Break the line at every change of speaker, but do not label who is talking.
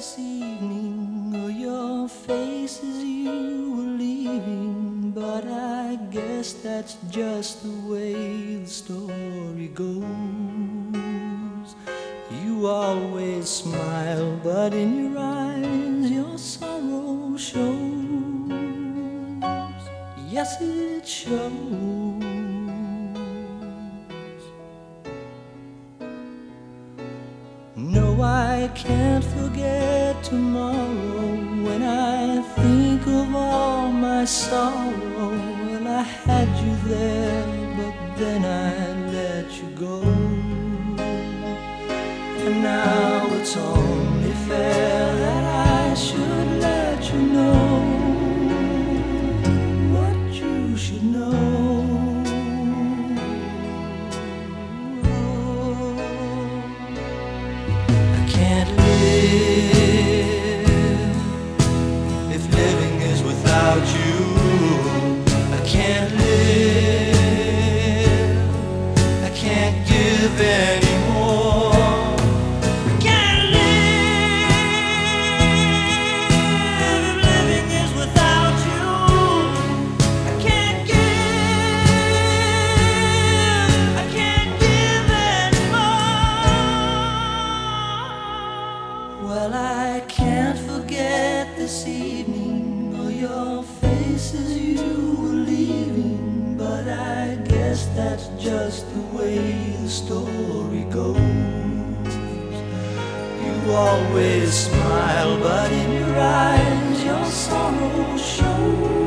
this evening, or your face as you were leaving, but I guess that's just the way the story goes. You always smile, but in your eyes your sorrow shows. Yes, it shows. No, I can't forget tomorrow. When I think of all my sorrow, well, I had you there, but then I let you go. And now it's only fair that I should let you know what you should know. Can't live if living is without you. I can't live, I can't give anymore. I can't live if living is without you. I can't give, I can't give anymore. Well, I can't forget this evening, or your face as you were leaving, but I guess that's just the way the story goes. You always smile, but in your eyes your sorrow shows.